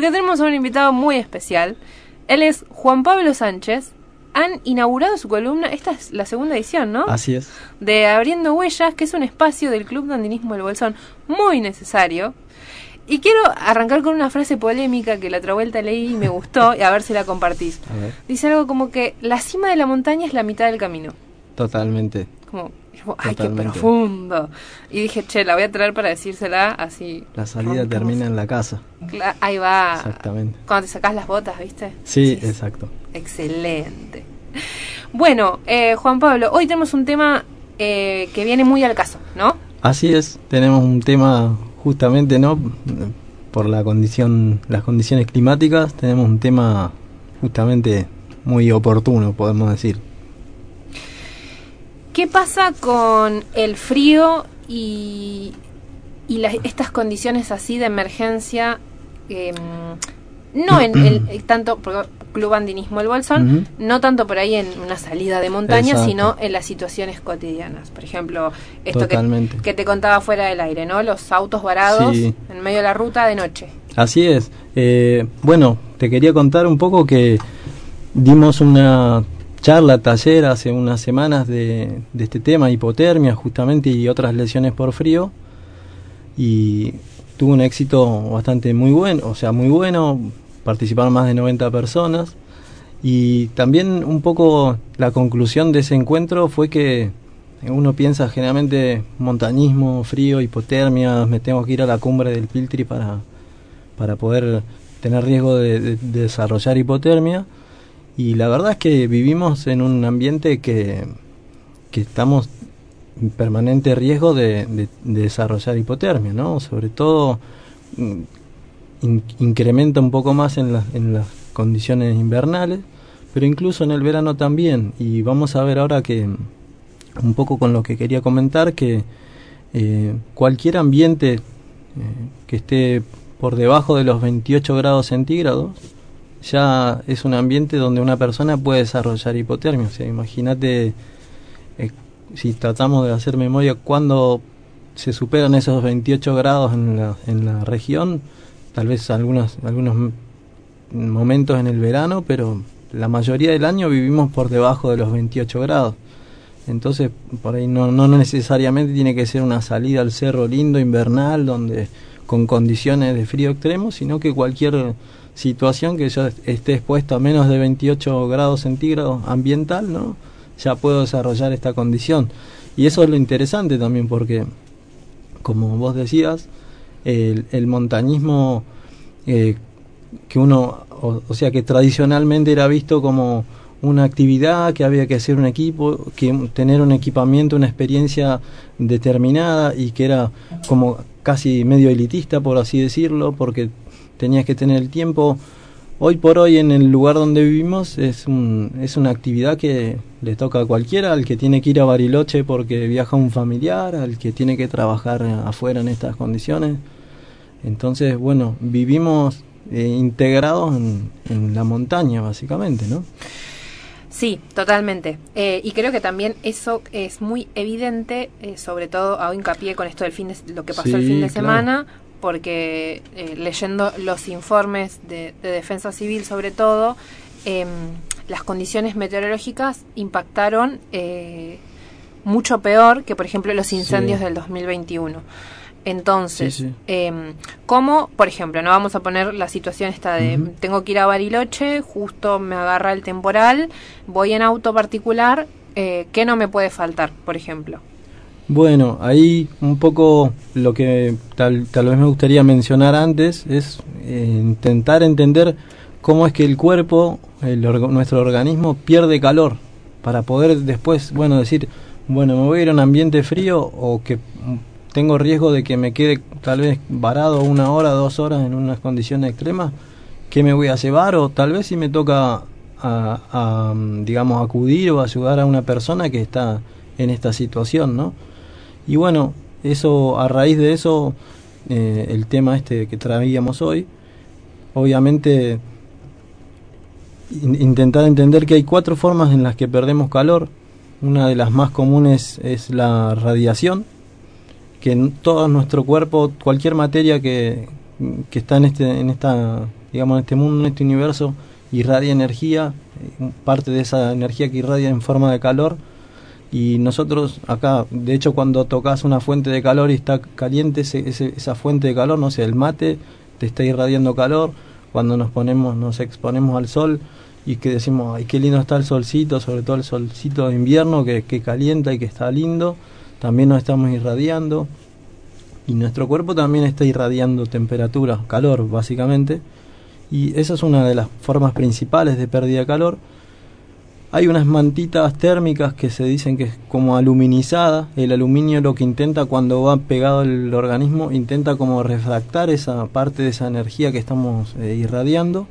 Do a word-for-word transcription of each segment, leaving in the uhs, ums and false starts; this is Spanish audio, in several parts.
porque tenemos a un invitado muy especial. Él es Juan Pablo Sánchez. Han inaugurado su columna, esta es la segunda edición, ¿no? Así es. De Abriendo Huellas, que es un espacio del Club de Andinismo del Bolsón muy necesario. Y quiero arrancar con una frase polémica que la otra vuelta leí y me gustó, y a ver si la compartís. A ver. Dice algo como que la cima de la montaña es la mitad del camino. Totalmente. Como, ay, Totalmente. qué profundo. Y dije, che, la voy a traer para decírsela así. La salida rompemos. termina en la casa. Cla- Ahí va. Exactamente. Cuando te sacás las botas, ¿viste? Sí, Sí. exacto. Excelente. Bueno, eh, Juan Pablo, hoy tenemos un tema eh, que viene muy al caso, ¿no? Así es. Tenemos un tema justamente, ¿no? Por la condición, las condiciones climáticas, tenemos un tema justamente muy oportuno, podemos decir. ¿Qué pasa con el frío y, y la- estas condiciones así de emergencia? Eh, no en el tanto por Club Andinismo El Bolsón, Ujú. no tanto por ahí en una salida de montaña, Exacto. sino en las situaciones cotidianas. Por ejemplo, esto que, Totalmente. que te contaba fuera del aire, ¿no? Los autos varados Sí. en medio de la ruta de noche. Así es. Eh, bueno, te quería contar un poco que dimos una charla, taller hace unas semanas de, de este tema, hipotermia justamente y otras lesiones por frío, y tuvo un éxito bastante muy bueno, o sea, muy bueno, participaron más de noventa personas, y también un poco la conclusión de ese encuentro fue que uno piensa generalmente montañismo, frío, hipotermia, me tengo que ir a la cumbre del Piltri para, para poder tener riesgo de, de, de desarrollar hipotermia. Y la verdad es que vivimos en un ambiente que, que estamos en permanente riesgo de, de, de desarrollar hipotermia, ¿no? Sobre todo in, incrementa un poco más en, la, en las condiciones invernales, pero incluso en el verano también. Y vamos a ver ahora que, un poco con lo que quería comentar, que eh, cualquier ambiente eh, que esté por debajo de los veintiocho grados centígrados, ya es un ambiente donde una persona puede desarrollar hipotermia. O sea, imagínate, eh, si tratamos de hacer memoria, cuando se superan esos veintiocho grados en la, en la región, tal vez algunos, algunos m- momentos en el verano, pero la mayoría del año vivimos por debajo de los veintiocho grados. Entonces, por ahí no, no necesariamente tiene que ser una salida al cerro lindo, invernal, donde con condiciones de frío extremo, sino que cualquier situación que yo esté expuesto a menos de veintiocho grados centígrados ambiental, ¿no? Ya puedo desarrollar esta condición. Y eso es lo interesante también, porque, como vos decías, el, el montañismo eh, que uno, o, o sea, que tradicionalmente era visto como una actividad que había que hacer un equipo, que tener un equipamiento, una experiencia determinada, y que era como casi medio elitista, por así decirlo, porque tenías que tener el tiempo. Hoy por hoy, en el lugar donde vivimos, es un, es una actividad que le toca a cualquiera, al que tiene que ir a Bariloche porque viaja un familiar, al que tiene que trabajar afuera en estas condiciones. Entonces, bueno, vivimos eh, integrados en, en la montaña, básicamente, ¿no? Sí, totalmente. Eh, y creo que también eso es muy evidente, eh, sobre todo hago hincapié con esto del fin de, lo que pasó Sí, el fin de claro. semana, porque eh, leyendo los informes de, de Defensa Civil sobre todo, eh, las condiciones meteorológicas impactaron eh, mucho peor que, por ejemplo, los incendios Sí. del dos mil veintiuno. Entonces, Sí, sí. eh, ¿cómo, por ejemplo, no vamos a poner la situación esta de Ujú. tengo que ir a Bariloche, justo me agarra el temporal, voy en auto particular, eh, ¿qué no me puede faltar, por ejemplo? Bueno, ahí un poco lo que tal, tal vez me gustaría mencionar antes es eh, intentar entender cómo es que el cuerpo, el orga- nuestro organismo pierde calor para poder después, bueno, decir, bueno, me voy a ir a un ambiente frío, o que mm, tengo riesgo de que me quede tal vez varado una hora, dos horas en unas condiciones extremas, ¿qué me voy a llevar? O tal vez si me toca, a, a, mm, digamos, acudir o ayudar a una persona que está en esta situación, ¿no? Y bueno, eso, a raíz de eso, eh, el tema este que traíamos hoy, obviamente in- intentar entender que hay cuatro formas en las que perdemos calor. Una de las más comunes es la radiación, que en todo nuestro cuerpo, cualquier materia que, que está en este, en esta digamos, en este mundo, en este universo, irradia energía, parte de esa energía que irradia en forma de calor, y nosotros acá, de hecho, cuando tocas una fuente de calor y está caliente, ese, ese, esa fuente de calor, no sé, el mate te está irradiando calor. Cuando nos ponemos, nos exponemos al sol y que decimos, ay, qué lindo está el solcito, sobre todo el solcito de invierno que, que calienta y que está lindo, también nos estamos irradiando, y nuestro cuerpo también está irradiando temperatura, calor básicamente, y esa es una de las formas principales de pérdida de calor. Hay unas mantitas térmicas que se dicen que es como aluminizada. El aluminio lo que intenta, cuando va pegado al organismo, intenta como refractar esa parte de esa energía que estamos eh, irradiando.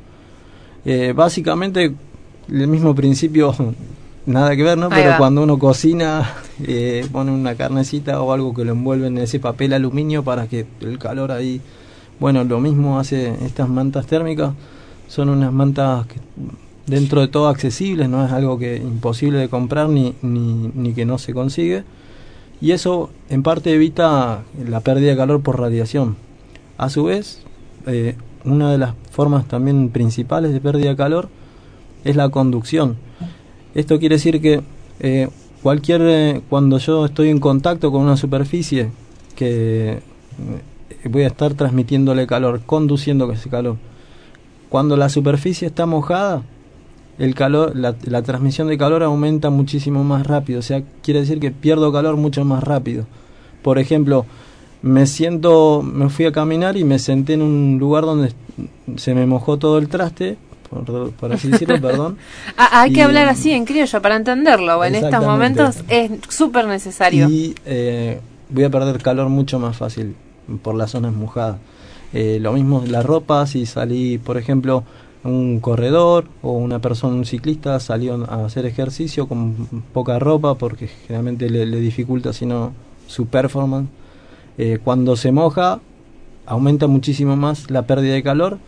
Eh, básicamente el mismo principio, nada que ver, ¿no? Pero cuando uno cocina, eh, pone una carnecita o algo que lo envuelve en ese papel aluminio para que el calor ahí... Bueno, lo mismo hace estas mantas térmicas. Son unas mantas que, dentro de todo, accesibles, no es algo que imposible de comprar ni, ni, ni que no se consigue, y eso en parte evita la pérdida de calor por radiación. A su vez, eh, una de las formas también principales de pérdida de calor es la conducción. Esto quiere decir que eh, cualquier eh, cuando yo estoy en contacto con una superficie, que eh, voy a estar transmitiéndole calor, conduciendo ese calor. Cuando la superficie está mojada, el calor, la, la transmisión de calor aumenta muchísimo más rápido, o sea, quiere decir que pierdo calor mucho más rápido. Por ejemplo, me siento, me fui a caminar y me senté en un lugar donde se me mojó todo el traste, por, por así decirlo, perdón. Ah, hay y, que hablar así en criollo para entenderlo, en estos momentos es súper necesario. Y eh, voy a perder calor mucho más fácil por las zonas mojadas. Eh, lo mismo la ropa, si salí, por ejemplo, un corredor o una persona, un ciclista salió a hacer ejercicio con poca ropa, porque generalmente le, le dificulta sino su performance, eh, cuando se moja aumenta muchísimo más la pérdida de calor,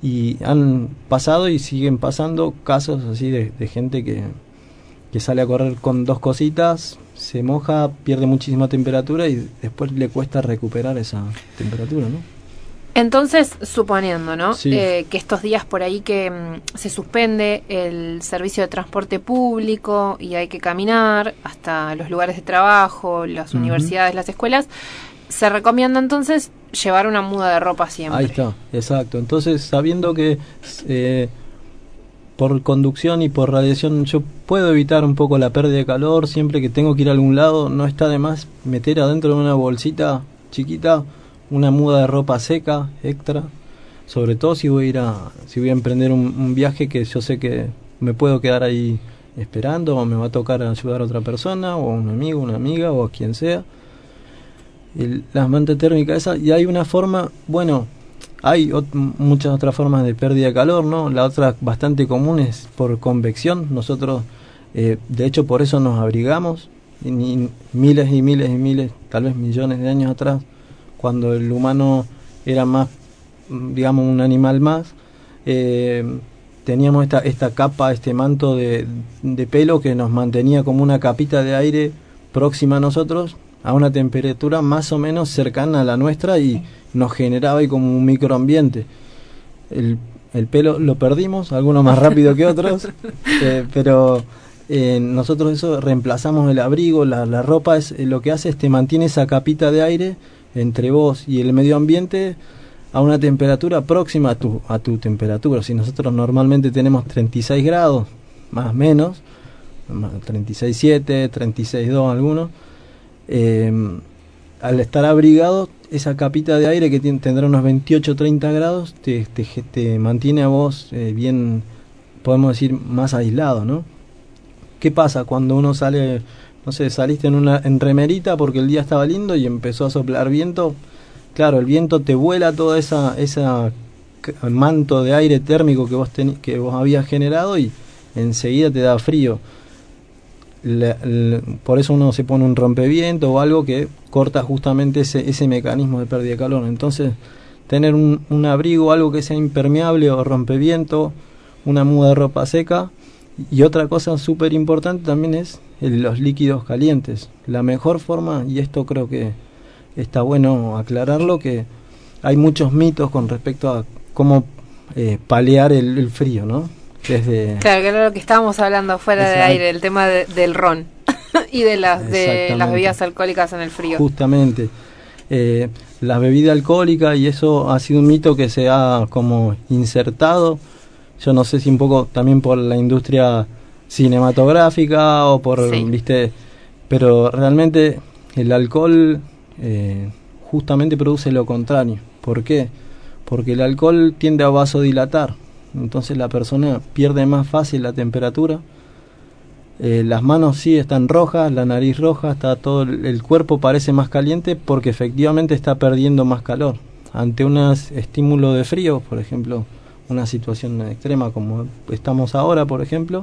y han pasado y siguen pasando casos así de, de gente que, que sale a correr con dos cositas, se moja, pierde muchísima temperatura y después le cuesta recuperar esa temperatura, ¿no? Entonces, suponiendo, ¿no? Sí. Eh, que estos días por ahí que mm, se suspende el servicio de transporte público y hay que caminar hasta los lugares de trabajo, las uh-huh. universidades, las escuelas, se recomienda entonces llevar una muda de ropa siempre. Ahí está, exacto. Entonces, sabiendo que eh, por conducción y por radiación yo puedo evitar un poco la pérdida de calor, siempre que tengo que ir a algún lado, no está de más meter adentro de una bolsita chiquita una muda de ropa seca extra, sobre todo si voy a ir a si voy a emprender un, un viaje que yo sé que me puedo quedar ahí esperando, o me va a tocar ayudar a otra persona, o a un amigo, una amiga, o a quien sea. El, las mantas térmicas esas, y hay una forma, bueno, hay ot- muchas otras formas de pérdida de calor, ¿no? La otra bastante común es por convección. Nosotros, eh, de hecho, por eso nos abrigamos, y, y miles y miles y miles, tal vez millones de años atrás, cuando el humano era más, digamos, un animal más, eh, teníamos esta esta capa, este manto de, de pelo que nos mantenía como una capita de aire próxima a nosotros, a una temperatura más o menos cercana a la nuestra, y nos generaba ahí como un microambiente. El, el pelo lo perdimos, algunos más rápido que otros, eh, pero eh, nosotros eso reemplazamos el abrigo, la, la ropa es eh, lo que hace es te mantiene esa capita de aire entre vos y el medio ambiente a una temperatura próxima a tu a tu temperatura. Si nosotros normalmente tenemos treinta y seis grados, más o menos, treinta y seis punto siete, treinta y seis punto dos algunos, eh, al estar abrigado, esa capita de aire que tiene, tendrá unos veintiocho, treinta grados, te, te, te mantiene a vos eh, bien, podemos decir, más aislado, ¿no? ¿Qué pasa cuando uno sale, no sé, saliste en una en remerita porque el día estaba lindo y empezó a soplar viento? Claro, el viento te vuela toda esa esa manto de aire térmico que vos ten, que vos habías generado, y enseguida te da frío. Le, le, por eso uno se pone un rompeviento o algo que corta justamente ese ese mecanismo de pérdida de calor. Entonces, tener un, un abrigo, algo que sea impermeable o rompeviento, una muda de ropa seca. Y otra cosa súper importante también es el, los líquidos calientes. La mejor forma, y esto creo que está bueno aclararlo, que hay muchos mitos con respecto a cómo eh, paliar el, el frío, ¿no? Desde claro, que era lo que estábamos hablando fuera de aire, el tema de, del ron y de las, de las bebidas alcohólicas en el frío. Justamente. Eh, la bebida alcohólica, y eso ha sido un mito que se ha como insertado, yo no sé si un poco también por la industria cinematográfica o por, sí. viste, pero realmente el alcohol eh, justamente produce lo contrario. ¿Por qué? Porque el alcohol tiende a vasodilatar, entonces la persona pierde más fácil la temperatura. Eh, las manos sí están rojas, la nariz roja, está todo el, el cuerpo parece más caliente porque efectivamente está perdiendo más calor. Ante un estímulo de frío, por ejemplo, una situación extrema como estamos ahora, por ejemplo,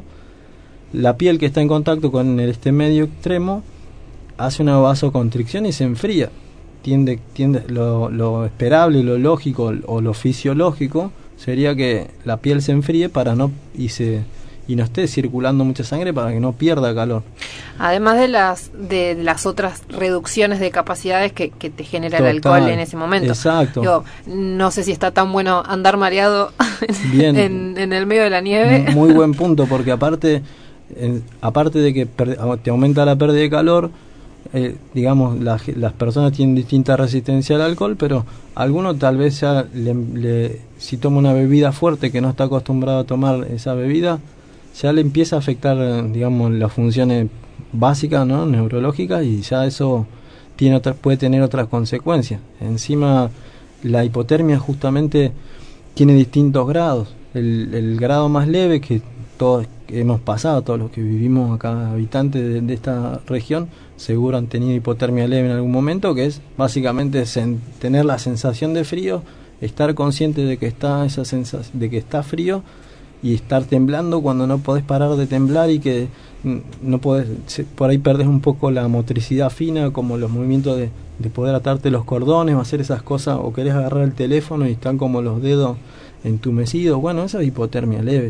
la piel que está en contacto con el, este medio extremo hace una vasoconstricción y se enfría. Tiende, tiende lo, lo esperable, lo lógico o lo fisiológico sería que la piel se enfríe para no y se y no esté circulando mucha sangre para que no pierda calor. Además de las de las otras reducciones de capacidades que, que te genera Total, el alcohol en ese momento. Exacto. Yo no sé si está tan bueno andar mareado Bien. en, en el medio de la nieve. Muy buen punto, porque aparte en, aparte de que per, te aumenta la pérdida de calor, eh, digamos, la, las personas tienen distinta resistencia al alcohol, pero alguno tal vez ya le, le, si toma una bebida fuerte que no está acostumbrado a tomar esa bebida, ya le empieza a afectar, digamos, las funciones básicas, ¿no?, neurológicas, y ya eso tiene otra, puede tener otras consecuencias. Encima, la hipotermia justamente tiene distintos grados. El, el grado más leve, que todos hemos pasado, todos los que vivimos acá, habitantes de, de esta región, seguro han tenido hipotermia leve en algún momento, que es básicamente sen, tener la sensación de frío, estar consciente de que está esa sensación, de que está frío, y estar temblando cuando no podés parar de temblar y que no podés, por ahí perdés un poco la motricidad fina, como los movimientos de, de poder atarte los cordones o hacer esas cosas, o querés agarrar el teléfono y están como los dedos entumecidos. Bueno, eso es hipotermia leve.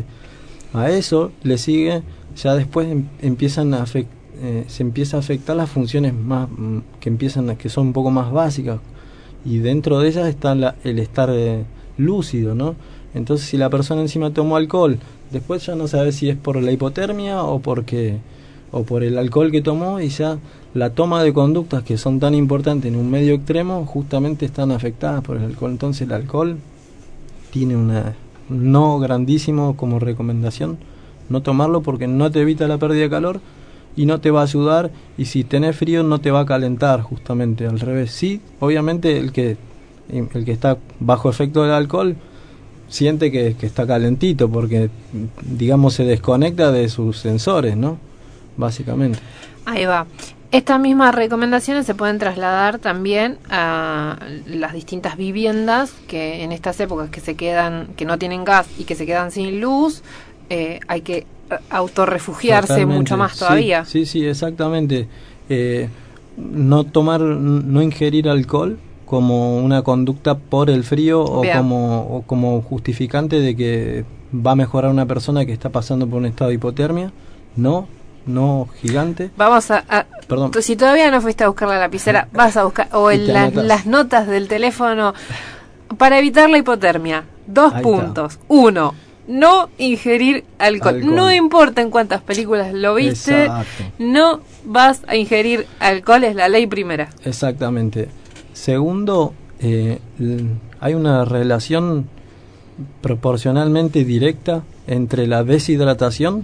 A eso le sigue, ya después em, empiezan a afect, eh, se empieza a afectar las funciones más que empiezan, que son un poco más básicas, y dentro de ellas está la, el estar eh, lúcido, ¿no? Entonces, si la persona encima tomó alcohol, después ya no sabe si es por la hipotermia o porque o por el alcohol que tomó, y ya la toma de conductas que son tan importantes en un medio extremo justamente están afectadas por el alcohol. Entonces, el alcohol tiene una no grandísimo como recomendación no tomarlo, porque no te evita la pérdida de calor y no te va a ayudar, y si tenés frío no te va a calentar, justamente al revés. Sí, obviamente el que el que está bajo efecto del alcohol siente que, que está calentito, porque digamos se desconecta de sus sensores, ¿no? Básicamente. Ahí va. Estas mismas recomendaciones se pueden trasladar también a las distintas viviendas que en estas épocas que se quedan, que no tienen gas y que se quedan sin luz, eh, hay que autorrefugiarse Totalmente. mucho más todavía. Sí, sí, sí, exactamente. Eh, no tomar, no ingerir alcohol como una conducta por el frío o como, o como justificante de que va a mejorar una persona que está pasando por un estado de hipotermia. No, no gigante. Vamos a, a Perdón. Si todavía no fuiste a buscar la lapicera, vas a buscar, o en la, las notas del teléfono, para evitar la hipotermia. Dos Ahí puntos. Está. Uno, no ingerir alcohol. alcohol. No importa en cuántas películas lo viste, Exacto. no vas a ingerir alcohol, es la ley primera. Exactamente. Segundo, eh, hay una relación proporcionalmente directa entre la deshidratación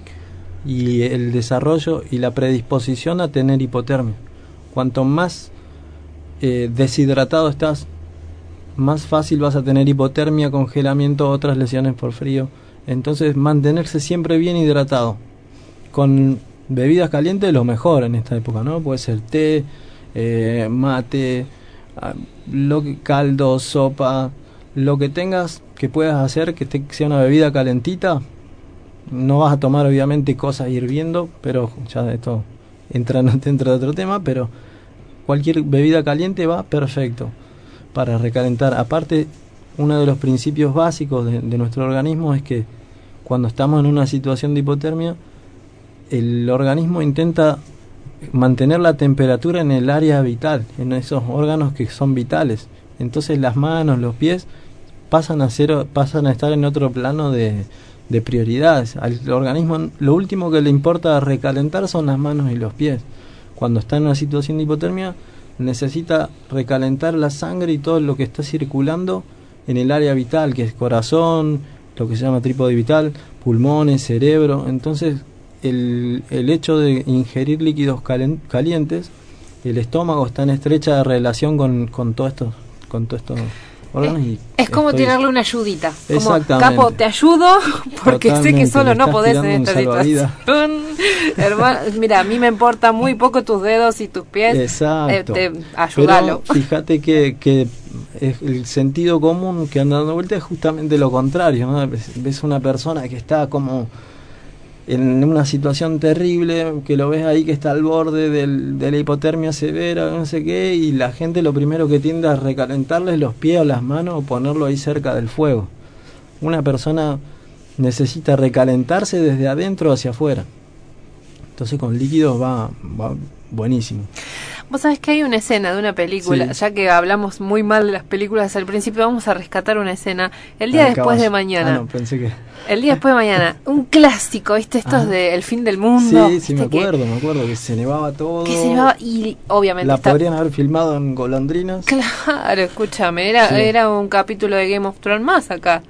y el desarrollo y la predisposición a tener hipotermia. Cuanto más eh, deshidratado estás, más fácil vas a tener hipotermia, congelamiento, otras lesiones por frío. Entonces, mantenerse siempre bien hidratado. Con bebidas calientes, lo mejor en esta época, ¿no? Puede ser té, eh, mate, lo que, caldo, sopa, lo que tengas que puedas hacer que, te, que sea una bebida calentita. No vas a tomar obviamente cosas hirviendo, pero ya esto entra dentro de otro tema, pero cualquier bebida caliente va perfecto para recalentar. Aparte, uno de los principios básicos de, de nuestro organismo es que cuando estamos en una situación de hipotermia, el organismo intenta mantener la temperatura en el área vital, en esos órganos que son vitales. Entonces las manos, los pies pasan a ser, pasan a estar en otro plano de, de prioridades. Al organismo lo último que le importa recalentar son las manos y los pies. Cuando está en una situación de hipotermia necesita recalentar la sangre y todo lo que está circulando en el área vital, que es corazón, lo que se llama trípode vital, pulmones, cerebro. Entonces el, el hecho de ingerir líquidos calen, calientes, el estómago está en estrecha relación con, con todo esto, con todo esto órganos. Es, y es como estoy... tirarle una ayudita. Exactamente. Como, capo, te ayudo porque Totalmente, sé que solo no podés en esta situación. Hermano, mira, a mí me importa muy poco tus dedos y tus pies. Exacto. Eh, te, ayúdalo. Pero fíjate que, que es el sentido común que anda dando vuelta es justamente lo contrario, ¿no? Ves una persona que está como en una situación terrible, que lo ves ahí que está al borde del, de la hipotermia severa, no sé qué, y la gente lo primero que tiende a recalentarles los pies o las manos o ponerlo ahí cerca del fuego. Una persona necesita recalentarse desde adentro hacia afuera. Entonces con líquidos va, va buenísimo. Vos sabés que hay una escena de una película, sí. Ya que hablamos muy mal de las películas al principio, vamos a rescatar una escena. El día después caballo. de mañana. Ah, no, pensé que... El día después de mañana, un clásico, ¿viste? Estos ah. de El fin del mundo. Sí, sí, me acuerdo, que, me acuerdo que se nevaba todo. Que se nevaba y obviamente... La está... podrían haber filmado en golondrinas. Claro, escúchame, era, sí. era un capítulo de Game of Thrones más acá.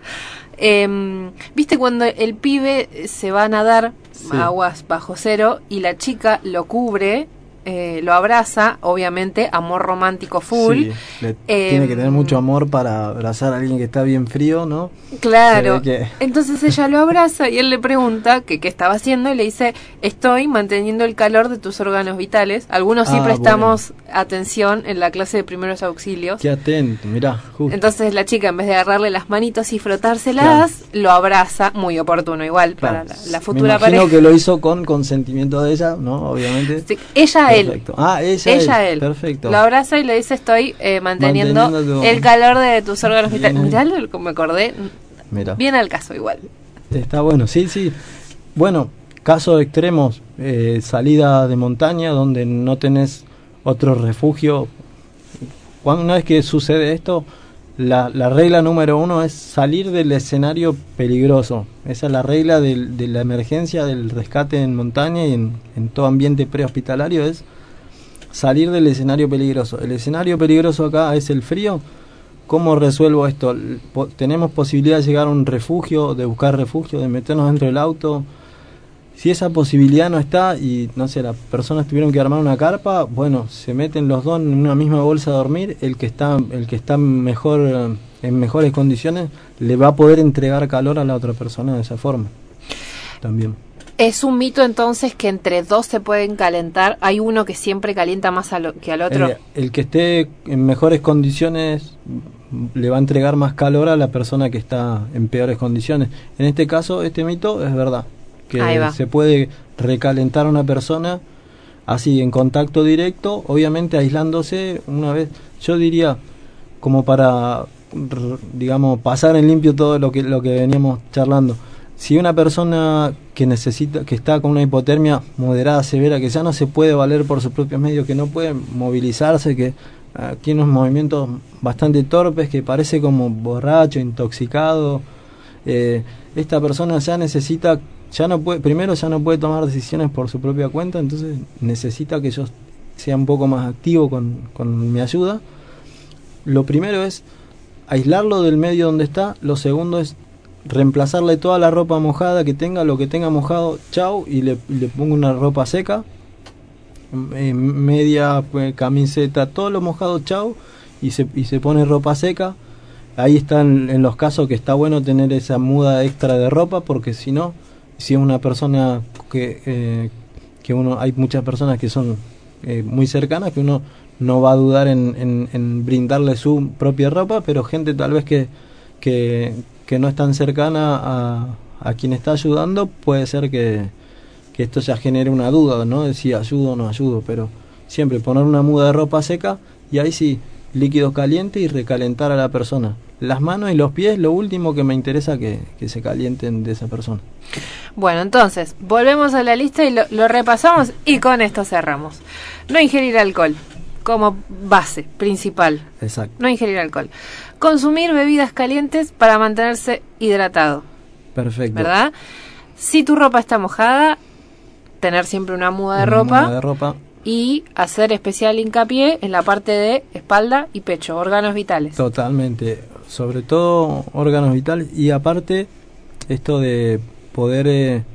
Eh, ¿Viste cuando el pibe se va a nadar sí. a aguas bajo cero y la chica lo cubre, eh, lo abraza, obviamente, amor romántico full. Sí, le eh, tiene que tener mucho amor para abrazar a alguien que está bien frío, ¿no? Claro. Que... Entonces ella lo abraza y él le pregunta que qué estaba haciendo y le dice, estoy manteniendo el calor de tus órganos vitales. Algunos sí ah, prestamos bueno. atención en la clase de primeros auxilios. Qué atento, mirá. Justo. Entonces la chica, en vez de agarrarle las manitos y frotárselas, claro. lo abraza, muy oportuno igual, claro. para la, la futura pareja. Me imagino pareja. que lo hizo con consentimiento de ella, ¿no? Obviamente. Sí, ella Perfecto. él. Ah, ella, ella él. él. Perfecto. Lo abraza y le dice, estoy eh, manteniendo, manteniendo tu... el calor de tus órganos vitales. Mirá lo que me acordé. Mira. Bien al caso igual. Está bueno, sí, sí. Bueno, casos extremos, eh, salida de montaña donde no tenés otro refugio. Cuando, una vez que sucede esto, la, la regla número uno es salir del escenario peligroso. Esa es la regla de, de la emergencia, del rescate en montaña y en, en todo ambiente prehospitalario, es salir del escenario peligroso. El escenario peligroso acá es el frío. ¿Cómo resuelvo esto? Po- ¿Tenemos posibilidad de llegar a un refugio, de buscar refugio, de meternos dentro del auto? Si esa posibilidad no está y, no sé, las personas tuvieron que armar una carpa, bueno, se meten los dos en una misma bolsa a dormir, el que está el que está mejor en mejores condiciones le va a poder entregar calor a la otra persona de esa forma. También. Es un mito entonces que entre dos se pueden calentar, hay uno que siempre calienta más a lo, que al otro. El, el que esté en mejores condiciones le va a entregar más calor a la persona que está en peores condiciones. En este caso, este mito es verdad, que se puede recalentar a una persona así en contacto directo, obviamente aislándose una vez. Yo diría, como para, digamos, pasar en limpio todo lo que lo que veníamos charlando. Si una persona que necesita, que está con una hipotermia moderada, severa, que ya no se puede valer por sus propios medios, que no puede movilizarse, que uh, tiene unos movimientos bastante torpes, que parece como borracho, intoxicado, eh, esta persona ya necesita, ya no puede, primero ya no puede tomar decisiones por su propia cuenta, entonces necesita que yo sea un poco más activo con, con mi ayuda. Lo primero es aislarlo del medio donde está, lo segundo es reemplazarle toda la ropa mojada que tenga, lo que tenga mojado, chau, y le, le pongo una ropa seca, eh, media, pues, camiseta, todo lo mojado, chau, y se, y se pone ropa seca. Ahí están en los casos que está bueno tener esa muda extra de ropa, porque si no, si es una persona que, eh, que uno, hay muchas personas que son eh, muy cercanas, que uno no va a dudar en, en, en brindarle su propia ropa, pero gente tal vez que, que que no es tan cercana a, a quien está ayudando, puede ser que, que esto ya genere una duda, ¿no? De si ayudo o no ayudo, pero siempre poner una muda de ropa seca y ahí sí, líquido caliente y recalentar a la persona. Las manos y los pies, lo último que me interesa que, que se calienten de esa persona. Bueno, entonces, volvemos a la lista y lo, lo repasamos y con esto cerramos. No ingerir alcohol. como base principal. Exacto. No ingerir alcohol. Consumir bebidas calientes para mantenerse hidratado. Perfecto. ¿Verdad? Si tu ropa está mojada, tener siempre una muda de Una ropa. muda de ropa. Y hacer especial hincapié en la parte de espalda y pecho, órganos vitales. Totalmente, sobre todo órganos vitales, y aparte esto de poder eh,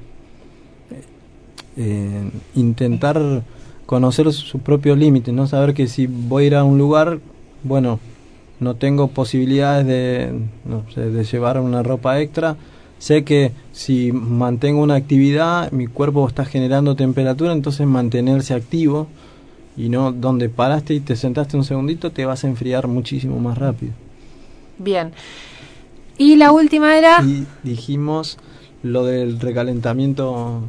eh, intentar conocer sus propios límites, no saber que si voy a ir a un lugar, bueno, no tengo posibilidades de, no sé, de llevar una ropa extra. Sé que si mantengo una actividad, mi cuerpo está generando temperatura, entonces mantenerse activo, y no donde paraste y te sentaste un segundito, te vas a enfriar muchísimo más rápido. Bien. Y la última era... Y dijimos lo del recalentamiento.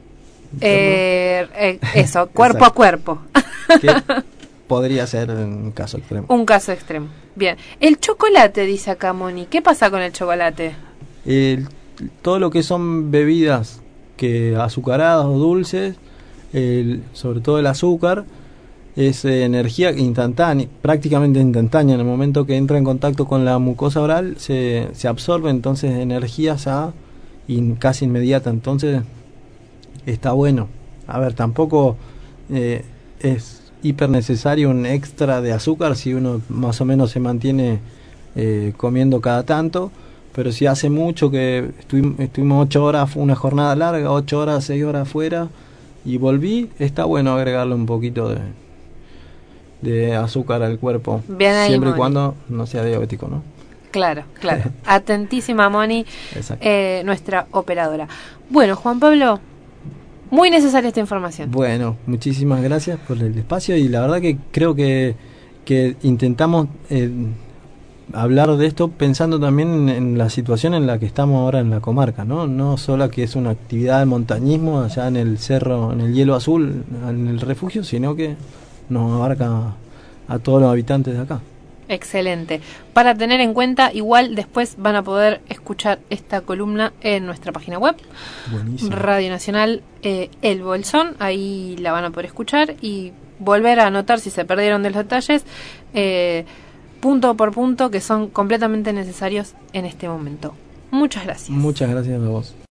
Eh, eh, eso, cuerpo a cuerpo. Que podría ser un caso extremo. Un caso extremo. Bien. El chocolate, dice acá Moni. ¿Qué pasa con el chocolate? El todo lo que son bebidas que azucaradas o dulces, el, sobre todo el azúcar, es eh, energía instantánea, prácticamente instantánea. En el momento que entra en contacto con la mucosa oral se, se absorbe, entonces energía ya in, casi inmediata. Entonces está bueno. A ver, tampoco eh, es hiper necesario un extra de azúcar si uno más o menos se mantiene eh, comiendo cada tanto. Pero si hace mucho que estuvimos, estuvimos ocho horas, una jornada larga, ocho horas, seis horas afuera, y volví, está bueno agregarle un poquito de, de azúcar al cuerpo. Bien ahí, siempre Moni. Y cuando no sea diabético, ¿no? Claro, claro. Atentísima Moni, eh, nuestra operadora. Bueno, Juan Pablo, muy necesaria esta información. Bueno, muchísimas gracias por el espacio, y la verdad que creo que, que intentamos... Eh, hablar de esto pensando también en, en la situación en la que estamos ahora en la comarca, ¿no? No solo que es una actividad de montañismo allá en el cerro, en el hielo azul, en el refugio, sino que nos abarca a todos los habitantes de acá. Excelente. Para tener en cuenta, igual después van a poder escuchar esta columna en nuestra página web. Buenísimo. Radio Nacional eh, El Bolsón, ahí la van a poder escuchar y volver a anotar si se perdieron de los detalles. Eh, punto por punto, que son completamente necesarios en este momento. Muchas gracias. Muchas gracias a vos.